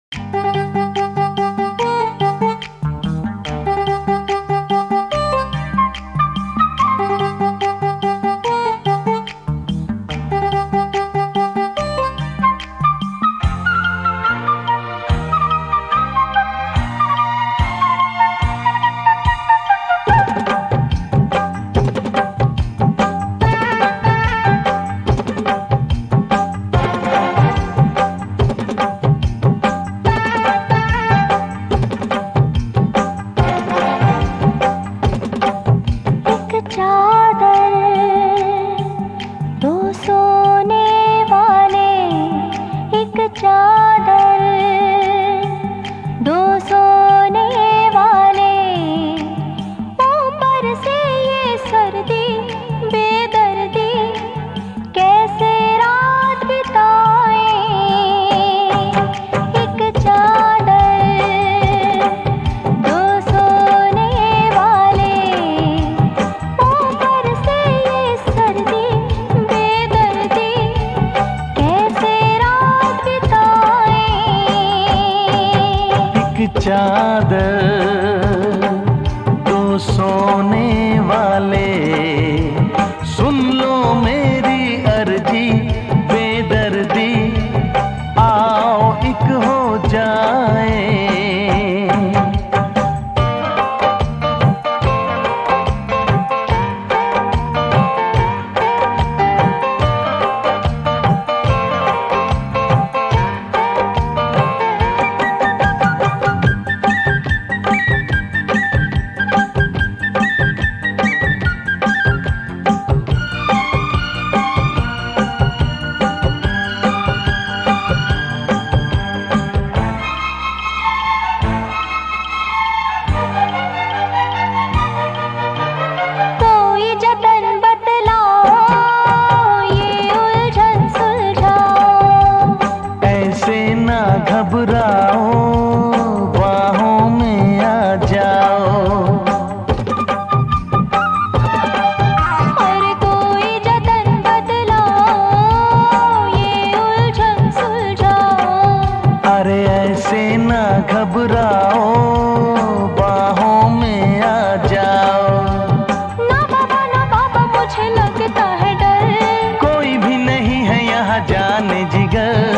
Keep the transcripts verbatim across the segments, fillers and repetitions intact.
चादर दो सोने वाले, सुन लो मेरी अर्जी बेदर्दी, आओ एक हो जाए। घबराओ, बाहों में आ जाओ। और कोई जतन बदलाओ, ये उलझन सुलझाओ। अरे ऐसे ना घबराओ, बाहों में आ जाओ। ना बाबा ना बाबा मुझे लगता है डर, कोई भी नहीं है यहाँ जाने जिगर।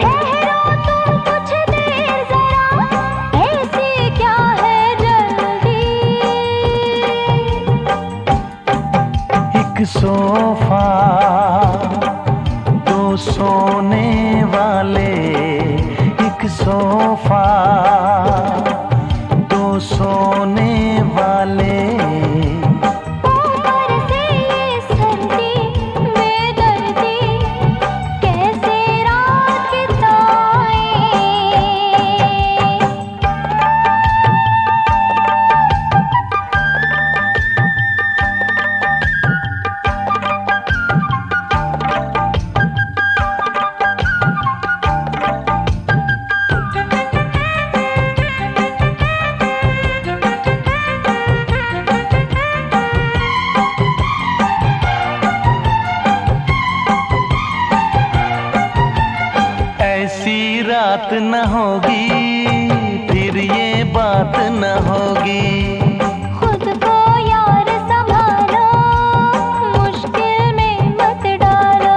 एक सोफा दो सोने वाले, एक सोफा दो सोने वाले। ऊपर से ये सर्दी बेदर्दी, कैसे रात बिताएं। ऐसी रात न होगी, फिर ये बात न होगी। खुद को यार संभालो, मुश्किल में मत डालो।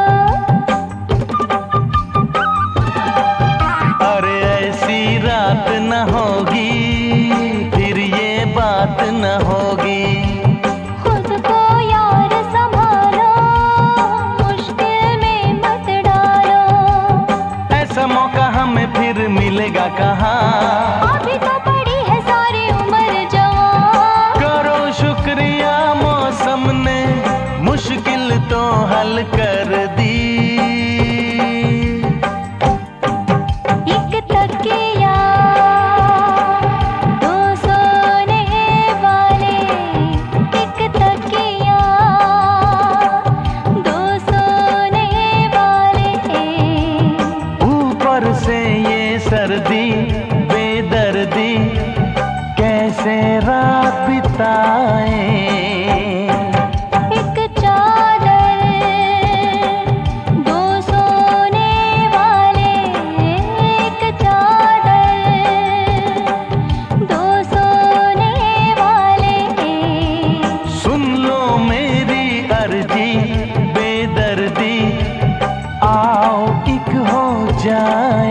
अरे ऐसी रात न होगी, फिर ये बात न होगी। खुद को यार संभालो, मुश्किल में मत डालो। ऐसा मौका हमें फिर मिलेगा कहाँ, अभी तो पड़ी है सारी उम्र जवान। करो शुक्रिया मौसम ने मुश्किल तो हल कर दी। एक तकिया दो सोने वाले, एक तकिया दो सोने वाले। ऊपर से ये सर्दी बेदर्दी, कैसे रात बिताएं। एक चादर दो सोने वाले, एक चादर जाए।